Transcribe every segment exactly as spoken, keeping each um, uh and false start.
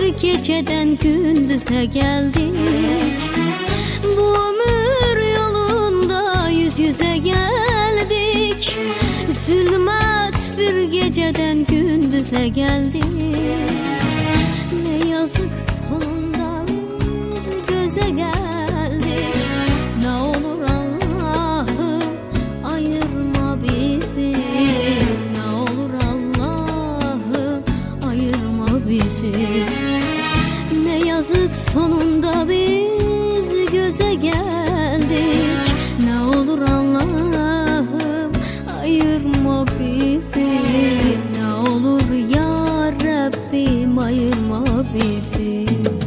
bir geceden gündüze geldik. Bu ömür yolunda yüz yüze geldik. Zulmet bir geceden gündüze geldik. Ne yazık sonunda bir göze geldik. Ne olur Allah'ım ayırma bizi. Ne olur Allah'ım ayırma bizi. Ne yazık sonunda biz göze geldik. Ne olur Allah'ım ayırma bizi. Ne olur ya Rabbim ayırma bizi.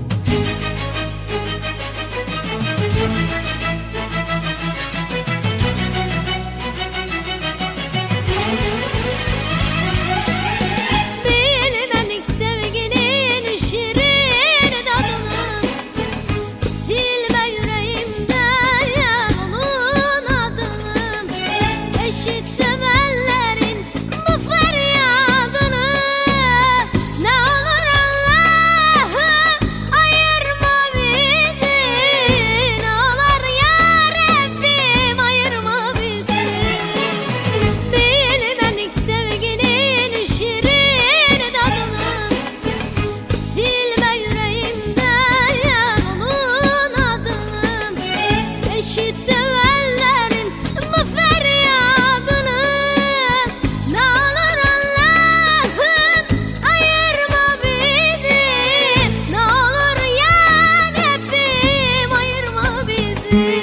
Bilmedik sevginin şirin tadını. Silme yüreğimden onun adını. Eşit sevenlerin bu feryadını. Ne olur Allah'ım ayırma bizi. Ne olur ya Rabbim ayırma bizi. Bilmedik sevginin şirin tadını. Silme yüreğimden onun adını. Eşit sevenlerin bu feryadını. Ne olur Allah'ım ayırma bizi. Ne olur ya Rabbim ayırma bizi.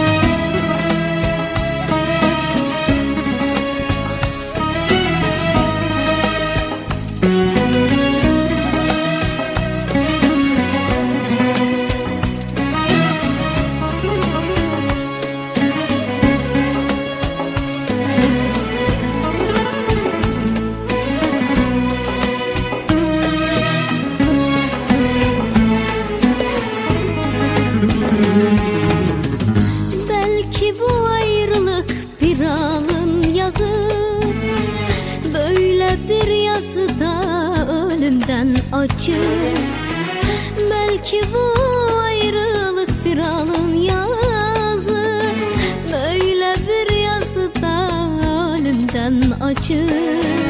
Belki bu ayrılık bir alın yazı. Böyle bir yazıda ölümden acı. Belki bu ayrılık bir alın yazı. Böyle bir yazıda ölümden acı.